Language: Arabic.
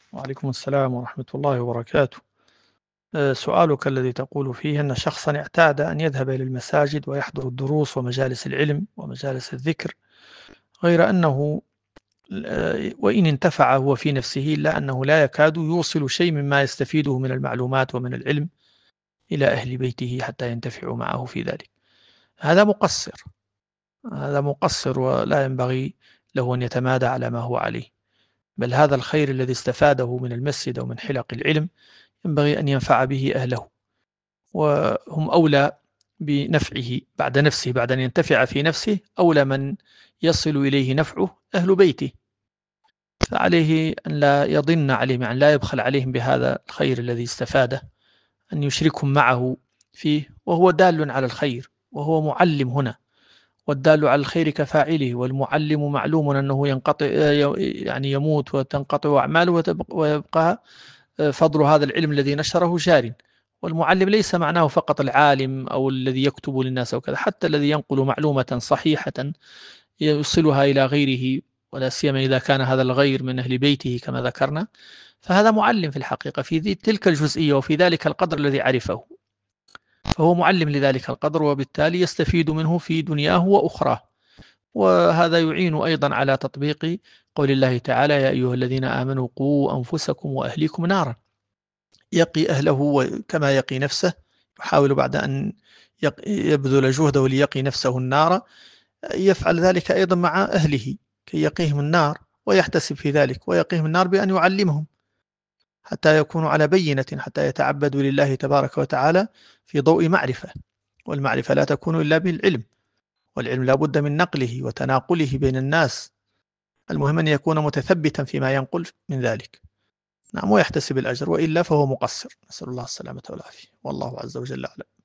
وعليكم السلام ورحمة الله وبركاته. سؤالك الذي تقول فيه أن شخصا اعتاد أن يذهب إلى المساجد ويحضر الدروس ومجالس العلم ومجالس الذكر، غير أنه وإن انتفع هو في نفسه إلا أنه لا يكاد يوصل شيء مما يستفيده من المعلومات ومن العلم إلى أهل بيته حتى ينتفعوا معه في ذلك. هذا مقصر، هذا مقصر ولا ينبغي له أن يتمادى على ما هو عليه، بل هذا الخير الذي استفاده من المسجد أو من حلق العلم ينبغي أن ينفع به أهله، وهم أولى بنفعه بعد نفسه، بعد أن ينتفع في نفسه أولى من يصل إليه نفعه أهل بيته. فعليه أن لا يضن عليهم، يعني لا يبخل عليهم بهذا الخير الذي استفاده، أن يشركهم معه فيه، وهو دال على الخير وهو معلم هنا، والدال على الخير كفاعله، والمعلم معلوم أنه ينقطع، يعني يموت وتنقطع أعماله ويبقى فضل هذا العلم الذي نشره جار. والمعلم ليس معناه فقط العالم أو الذي يكتب للناس أو كذا، حتى الذي ينقل معلومة صحيحة يوصلها إلى غيره، ولا سيما إذا كان هذا الغير من أهل بيته كما ذكرنا، فهذا معلم في الحقيقة في تلك الجزئية وفي ذلك القدر الذي عرفه، فهو معلم لذلك القدر، وبالتالي يستفيد منه في دنياه وأخراه. وهذا يعين أيضا على تطبيق قول الله تعالى: يا أيها الذين آمنوا قوا أنفسكم وأهليكم نارا. يقي أهله كما يقي نفسه، يحاول بعد أن يبذل جهده ليقي نفسه النار، يفعل ذلك أيضا مع أهله كي يقيهم النار، ويحتسب في ذلك ويقيهم النار بأن يعلمهم حتى يكونوا على بينة، حتى يتعبدوا لله تبارك وتعالى في ضوء معرفة، والمعرفة لا تكون إلا بالعلم، والعلم لا بد من نقله وتناقله بين الناس، المهم أن يكون متثبتا فيما ينقل من ذلك، نعم، ويحتسب الأجر، وإلا فهو مقصر. نسأل الله السلامة والعافية، والله عز وجل أعلم.